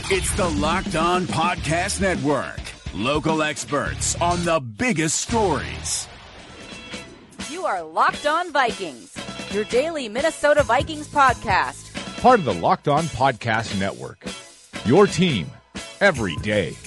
It's the Locked On Podcast Network. Local experts on the biggest stories. You are Locked On Vikings, your daily Minnesota Vikings podcast. Part of the Locked On Podcast Network. Your team every day.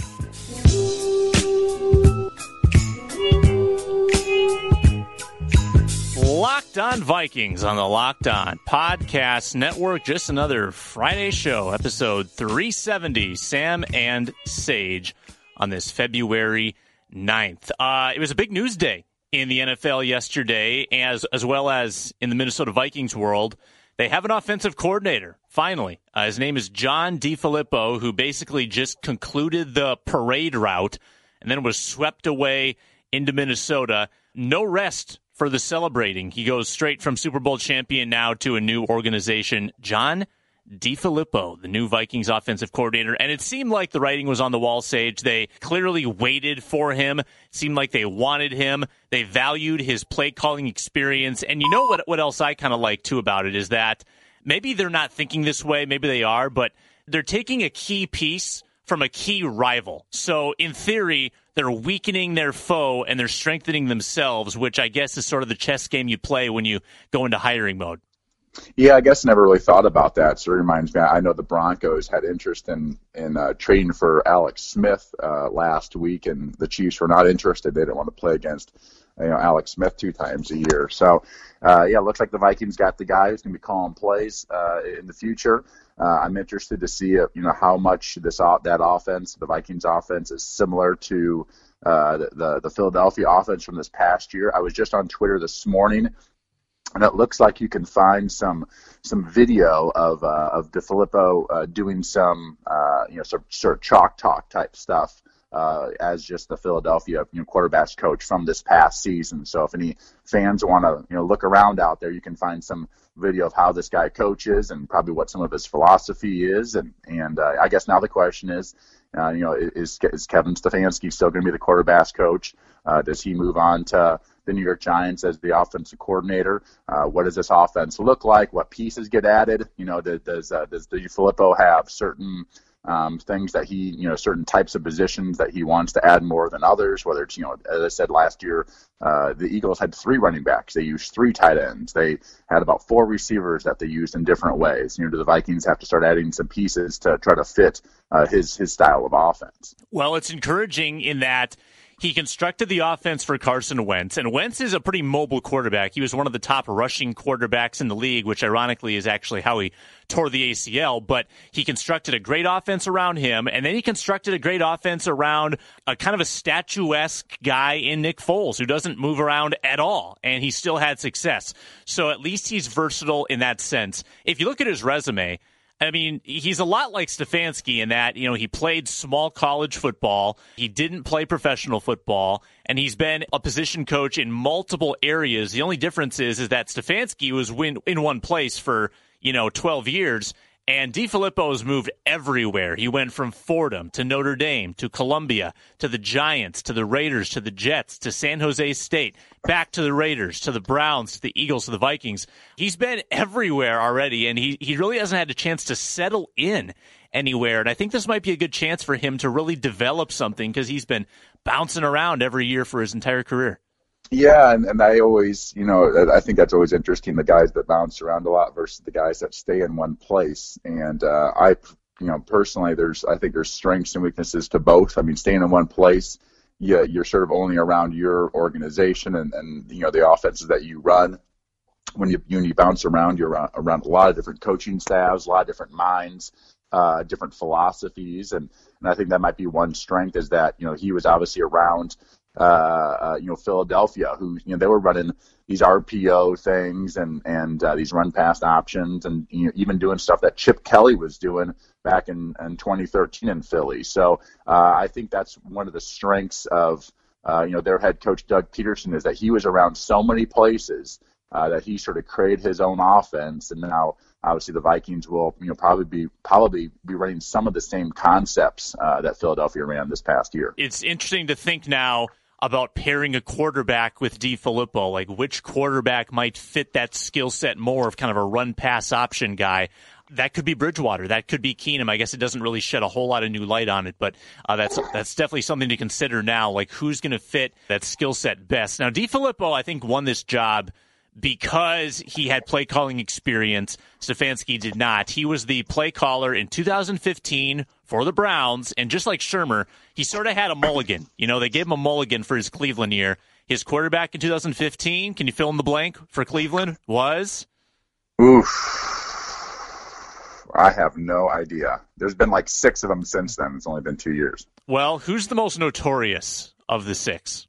Locked On Vikings on the Locked On Podcast Network. Just another Friday show, episode 370, Sam and Sage on this February 9th. It was a big news day in the NFL yesterday, as well as in the Minnesota Vikings world. They have an offensive coordinator, finally. His name is John DeFilippo, who basically just concluded the parade route and then was swept away into Minnesota. No rest for the celebrating. He goes straight from Super Bowl champion now to a new organization. John DeFilippo, the new Vikings offensive coordinator. And it seemed like the writing was on the wall, Sage. They clearly waited for him. It seemed like they wanted him. They valued his play calling experience. And you know what else I kind of like too about it is that maybe they're not thinking this way, maybe they are, but they're taking a key piece from a key rival. So in theory, they're weakening their foe and they're strengthening themselves, which I guess is sort of the chess game you play when you go into hiring mode. Yeah, I guess never really thought about that. So it reminds me, I know the Broncos had interest in trading for Alex Smith last week, and the Chiefs were not interested. They didn't want to play against Alex Smith 2 times a year. So, it looks like the Vikings got the guy who's going to be calling plays in the future. I'm interested to see how much that offense, the Vikings offense, is similar to the Philadelphia offense from this past year. I was just on Twitter this morning, and it looks like you can find some video of DeFilippo doing some sort of chalk talk type stuff as just the Philadelphia quarterbacks coach from this past season. So if any fans want to look around out there, you can find some video of how this guy coaches and probably what some of his philosophy is. And I guess now the question is, is Kevin Stefanski still going to be the quarterbacks coach? Does he move on to the New York Giants as the offensive coordinator? What does this offense look like? What pieces get added? Does DeFilippo have certain things that he, certain types of positions that he wants to add more than others, whether it's, as I said last year, the Eagles had 3 running backs. They used 3 tight ends. They had about 4 receivers that they used in different ways. Do the Vikings have to start adding some pieces to try to fit his style of offense? Well, it's encouraging in that he constructed the offense for Carson Wentz, and Wentz is a pretty mobile quarterback. He was one of the top rushing quarterbacks in the league, which ironically is actually how he tore the ACL, but he constructed a great offense around him, and then he constructed a great offense around a kind of a statuesque guy in Nick Foles, who doesn't move around at all, and he still had success. So at least he's versatile in that sense. If you look at his resume, I mean, he's a lot like Stefanski in that, he played small college football, he didn't play professional football, and he's been a position coach in multiple areas. The only difference is that Stefanski was in one place for, 12 years, and DeFilippo has moved everywhere. He went from Fordham to Notre Dame to Columbia to the Giants to the Raiders to the Jets to San Jose State, back to the Raiders to the Browns to the Eagles to the Vikings. He's been everywhere already, and he really hasn't had a chance to settle in anywhere. And I think this might be a good chance for him to really develop something because he's been bouncing around every year for his entire career. Yeah, and I always, I think that's always interesting, the guys that bounce around a lot versus the guys that stay in one place. And I personally, I think there's strengths and weaknesses to both. I mean, staying in one place, you're sort of only around your organization and the offenses that you run. When you bounce around, you're around a lot of different coaching staffs, a lot of different minds, different philosophies. And I think that might be one strength is that, he was obviously around Philadelphia, who they were running these RPO things and these run pass options, and even doing stuff that Chip Kelly was doing back in 2013 in Philly. So I think that's one of the strengths of their head coach Doug Peterson is that he was around so many places that he sort of created his own offense, and now obviously the Vikings will probably be running some of the same concepts that Philadelphia ran this past year. It's interesting to think now about pairing a quarterback with DeFilippo, like which quarterback might fit that skill set more of kind of a run-pass option guy. That could be Bridgewater. That could be Keenum. I guess it doesn't really shed a whole lot of new light on it, but that's definitely something to consider now, like who's going to fit that skill set best. Now, DeFilippo, I think, won this job because he had play calling experience. Stefanski did not. He was the play caller in 2015 for the Browns, and just like Shurmur, he sort of had a mulligan. They gave him a mulligan for his Cleveland year. His quarterback in 2015, can you fill in the blank for Cleveland, was? Oof. I have no idea. There's been like 6 of them since then. It's only been 2 years. Well, who's the most notorious of the 6?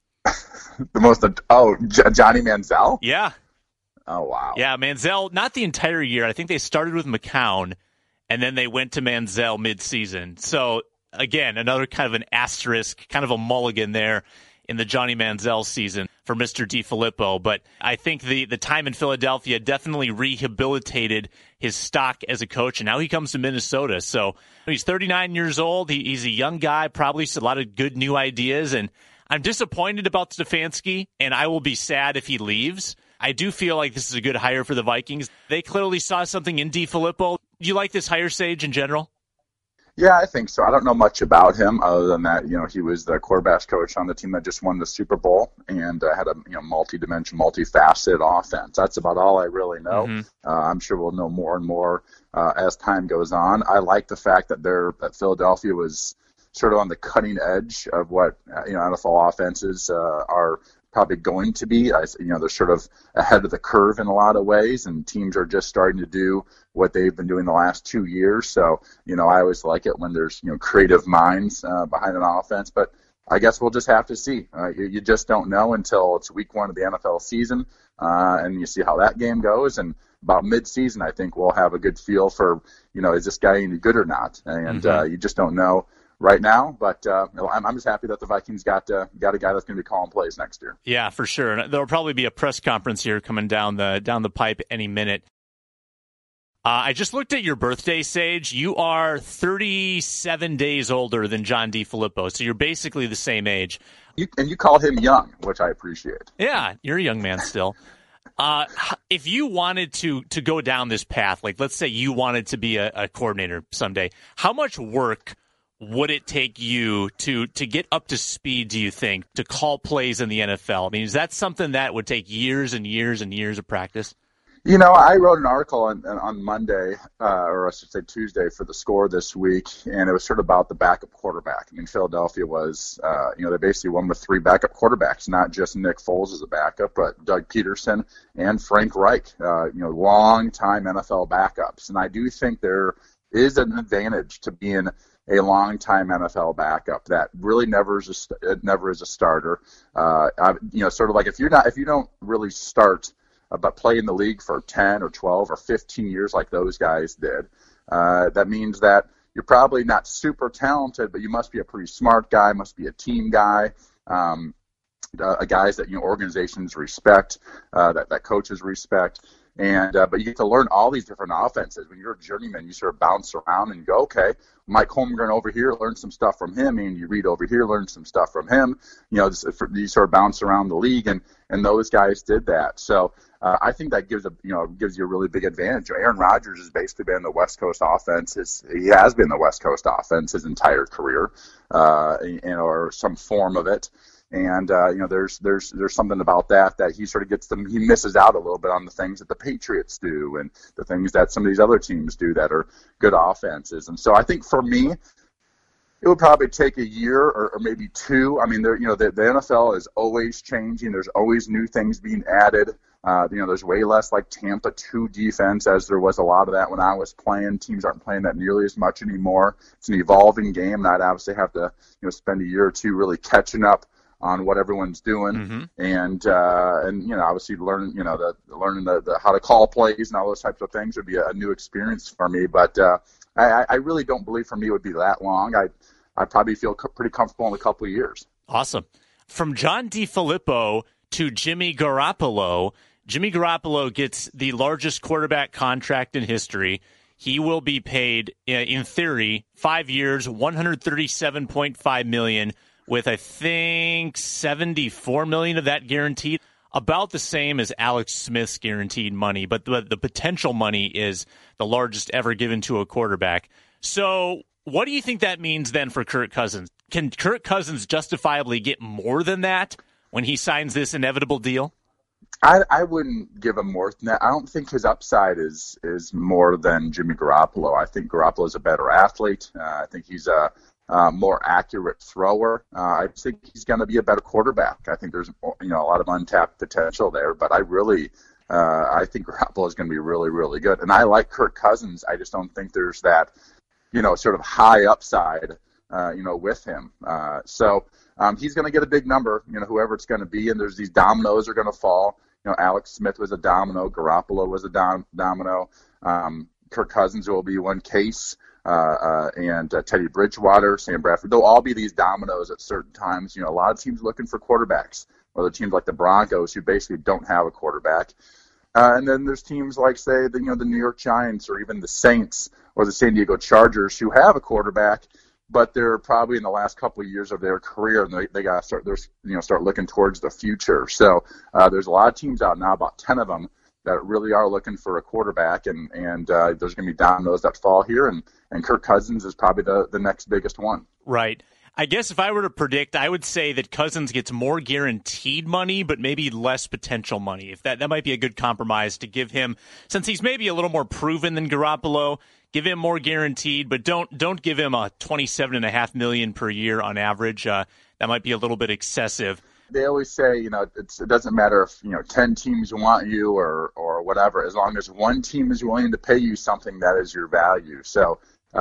Johnny Manziel? Yeah. Oh, wow. Yeah, Manziel, not the entire year. I think they started with McCown, and then they went to Manziel midseason. So, again, another kind of an asterisk, kind of a mulligan there in the Johnny Manziel season for Mr. DeFilippo. But I think the time in Philadelphia definitely rehabilitated his stock as a coach, and now he comes to Minnesota. So he's 39 years old. He's a young guy, probably a lot of good new ideas, and I'm disappointed about Stefanski, and I will be sad if he leaves. I do feel like this is a good hire for the Vikings. They clearly saw something in DeFilippo. Do you like this hire, Sage, in general? Yeah, I think so. I don't know much about him other than that, he was the quarterbacks coach on the team that just won the Super Bowl and had a multi-dimensional, multifaceted offense. That's about all I really know. Mm-hmm. I'm sure we'll know more and more as time goes on. I like the fact that Philadelphia was sort of on the cutting edge of what NFL offenses are probably going to be. They're sort of ahead of the curve in a lot of ways, and teams are just starting to do what they've been doing the last 2 years. So, I always like it when there's, creative minds behind an offense, but I guess we'll just have to see. You just don't know until it's week 1 of the NFL season, and you see how that game goes. And about mid-season, I think we'll have a good feel for, is this guy any good or not? And you just don't know right now, but I'm just happy that the Vikings got a guy that's going to be calling plays next year. Yeah, for sure. There'll probably be a press conference here coming down the pipe any minute. I just looked at your birthday, Sage. You are 37 days older than John DeFilippo, so you're basically the same age. And you called him young, which I appreciate. Yeah, you're a young man still. If you wanted to go down this path, like let's say you wanted to be a coordinator someday, how much work would it take you to get up to speed, do you think, to call plays in the NFL? I mean, is that something that would take years and years and years of practice? I wrote an article on Monday, or I should say Tuesday, for The Score this week, and it was sort of about the backup quarterback. I mean, Philadelphia was, they basically won with 3 backup quarterbacks, not just Nick Foles as a backup, but Doug Peterson and Frank Reich, long-time NFL backups. And I do think there is an advantage to being a long-time NFL backup that really never is a starter. Sort of like if you don't really start, but play in the league for 10 or 12 or 15 years like those guys did, that means that you're probably not super talented, but you must be a pretty smart guy, must be a team guy, guys that organizations respect, that coaches respect. And but you get to learn all these different offenses. When you're a journeyman, you sort of bounce around and go, okay, Mike Holmgren over here, learn some stuff from him. And you read over here, learn some stuff from him. You sort of bounce around the league, and those guys did that. So I think that gives you a really big advantage. Aaron Rodgers has basically been the West Coast offense. He has been the West Coast offense his entire career, or some form of it. And there's something about that he sort of he misses out a little bit on the things that the Patriots do and the things that some of these other teams do that are good offenses. And so I think for me, it would probably take a year or maybe 2. I mean, the NFL is always changing. There's always new things being added. There's way less like Tampa 2 defense as there was a lot of that when I was playing. Teams aren't playing that nearly as much anymore. It's an evolving game, and I'd obviously have to spend a year or 2 really catching up on what everyone's doing, and obviously learning the how to call plays and all those types of things would be a new experience for me. But I really don't believe for me it would be that long. I probably feel pretty comfortable in a couple of years. Awesome. From John DeFilippo to Jimmy Garoppolo. Jimmy Garoppolo gets the largest quarterback contract in history. He will be paid, in theory, 5 years, $137.5 million. With I think $74 million of that guaranteed. about the same as Alex Smith's guaranteed money, but the potential money is the largest ever given to a quarterback. So what do you think that means then for Kirk Cousins? Can Kirk Cousins justifiably get more than that when he signs this inevitable deal? I wouldn't give him more than that. I don't think his upside is more than Jimmy Garoppolo. I think Garoppolo is a better athlete. I think he's a more accurate thrower. I think he's going to be a better quarterback. I think there's a lot of untapped potential there, but I think Garoppolo is going to be really, really good. And I like Kirk Cousins. I just don't think there's that, sort of high upside, with him. So he's going to get a big number, whoever it's going to be, and there's these dominoes are going to fall. Alex Smith was a domino. Garoppolo was a domino. Kirk Cousins will be one case. And Teddy Bridgewater, Sam Bradford, they'll all be these dominoes at certain times. A lot of teams looking for quarterbacks, or the teams like the Broncos who basically don't have a quarterback. And then there's teams like, say, the New York Giants or even the Saints or the San Diego Chargers who have a quarterback, but they're probably in the last couple of years of their career, and they got to start looking towards the future. So there's a lot of teams out now, about 10 of them, that really are looking for a quarterback, and there's going to be dominoes that fall here, and Kirk Cousins is probably the next biggest one. Right. I guess if I were to predict, I would say that Cousins gets more guaranteed money, but maybe less potential money. If that might be a good compromise to give him, since he's maybe a little more proven than Garoppolo. Give him more guaranteed, but don't give him a $27.5 million per year on average. That might be a little bit excessive. They always say, it doesn't matter if 10 teams want you or whatever, as long as one team is willing to pay you something that is your value. So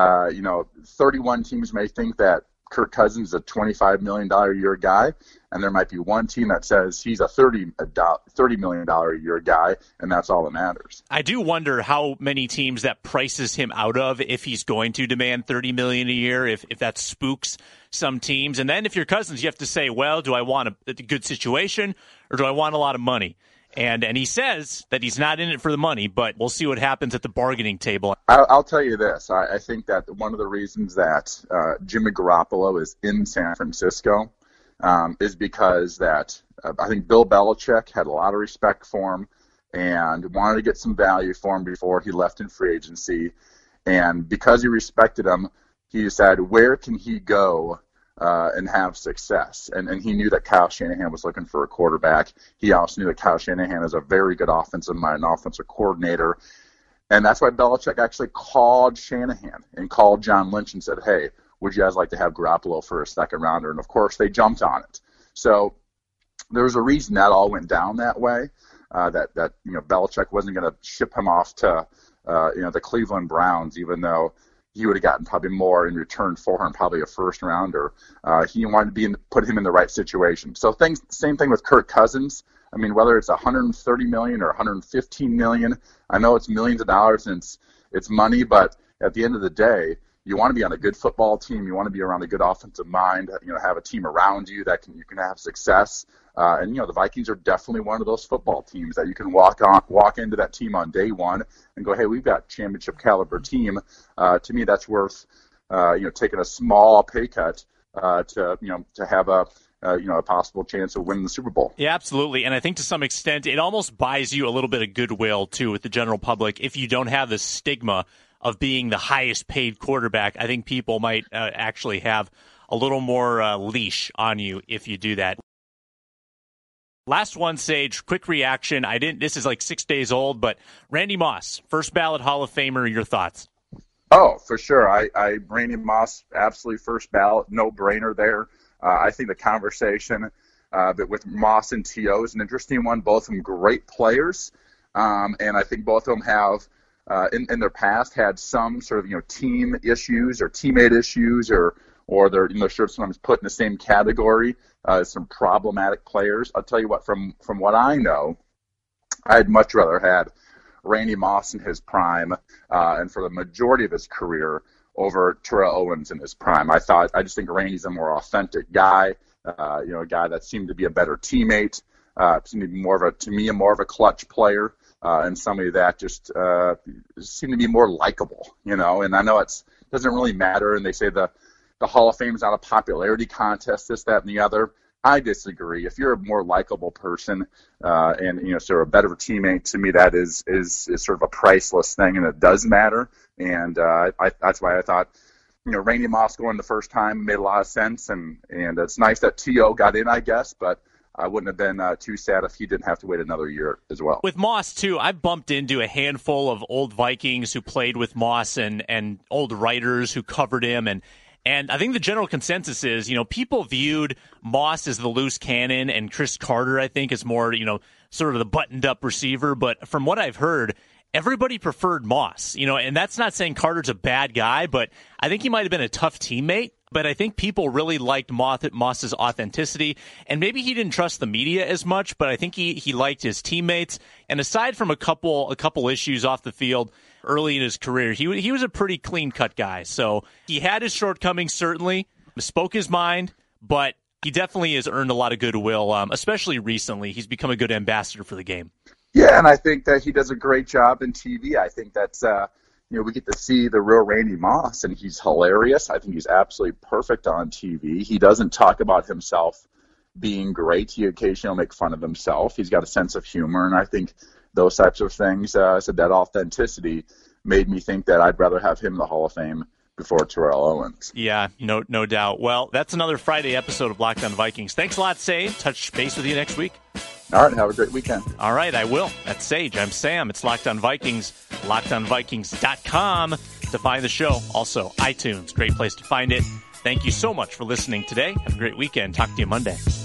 31 teams may think that Kirk Cousins is a $25 million a year guy, and there might be one team that says he's a $30 million a year guy, and that's all that matters. I do wonder how many teams that prices him out of if he's going to demand $30 million a year, if that spooks some teams. And then if you're Cousins, you have to say, well, do I want a good situation or do I want a lot of money? And he says that he's not in it for the money, but we'll see what happens at the bargaining table. I'll tell you this. I think that one of the reasons that Jimmy Garoppolo is in San Francisco is because that I think Bill Belichick had a lot of respect for him and wanted to get some value for him before he left in free agency. And because he respected him, he decided where can he go and have success. And he knew that Kyle Shanahan was looking for a quarterback. He also knew that Kyle Shanahan is a very good offensive mind, an offensive coordinator. And that's why Belichick actually called Shanahan and called John Lynch and said, hey, would you guys like to have Garoppolo for a second rounder? And, of course, they jumped on it. So there was a reason that all went down that way, that Belichick wasn't going to ship him off to the Cleveland Browns, even though he would have gotten probably more in return for him, probably a first rounder. He wanted to put him in the right situation. So same thing with Kirk Cousins. I mean, whether it's $130 million or $115 million, I know it's millions of dollars and it's money, but at the end of the day, you want to be on a good football team. You want to be around a good offensive mind. Have a team around you that you can have success. And the Vikings are definitely one of those football teams that you can walk into that team on day one and go, hey, we've got a championship caliber team. To me, that's worth taking a small pay cut to have a possible chance of winning the Super Bowl. Yeah, absolutely. And I think to some extent, it almost buys you a little bit of goodwill too with the general public if you don't have the stigma of being the highest paid quarterback. I think people might actually have a little more leash on you if you do that. Last one, Sage, quick reaction. This is like 6 days old, but Randy Moss, first ballot Hall of Famer, your thoughts? Oh, for sure. Randy Moss, absolutely first ballot, no brainer there. I think the conversation with Moss and T.O. is an interesting one. Both of them great players. And I think both of them have, in their past, had some sort of, team issues or teammate issues or they're sort of sometimes put in the same category as some problematic players. I'll tell you what, from what I know, I'd much rather had Randy Moss in his prime and for the majority of his career over Terrell Owens in his prime. I just think Randy's a more authentic guy, a guy that seemed to be a better teammate, seemed to be more of a clutch player, and somebody that just seemed to be more likable, And I know it doesn't really matter, and they say the Hall of Fame is not a popularity contest, this, that, and the other. I disagree. If you're a more likable person and sort of a better teammate, to me that is sort of a priceless thing, and it does matter. And that's why I thought Randy Moss going the first time made a lot of sense, and it's nice that T.O. got in, I guess, but I wouldn't have been too sad if he didn't have to wait another year as well. With Moss, too, I bumped into a handful of old Vikings who played with Moss and old writers who covered him, and I think the general consensus is, people viewed Moss as the loose cannon and Chris Carter, I think, as more, sort of the buttoned-up receiver. But from what I've heard, everybody preferred Moss, and that's not saying Carter's a bad guy, but I think he might have been a tough teammate. But I think people really liked Moss's authenticity, and maybe he didn't trust the media as much, but I think he liked his teammates. And aside from a couple issues off the field early in his career, he was a pretty clean-cut guy. So he had his shortcomings, certainly, spoke his mind, but he definitely has earned a lot of goodwill, especially recently. He's become a good ambassador for the game. Yeah, and I think that he does a great job in TV. I think that's we get to see the real Randy Moss, and he's hilarious. I think he's absolutely perfect on TV. He doesn't talk about himself being great. He occasionally will make fun of himself. He's got a sense of humor, and I think those types of things, that authenticity made me think that I'd rather have him in the Hall of Fame before Terrell Owens. Yeah, no doubt. Well, that's another Friday episode of Locked On Vikings. Thanks a lot, Sage. Touch base with you next week. All right, have a great weekend. All right, I will. That's Sage. I'm Sam. It's Locked On Vikings, LockedOnVikings.com to find the show. Also, iTunes, great place to find it. Thank you so much for listening today. Have a great weekend. Talk to you Monday.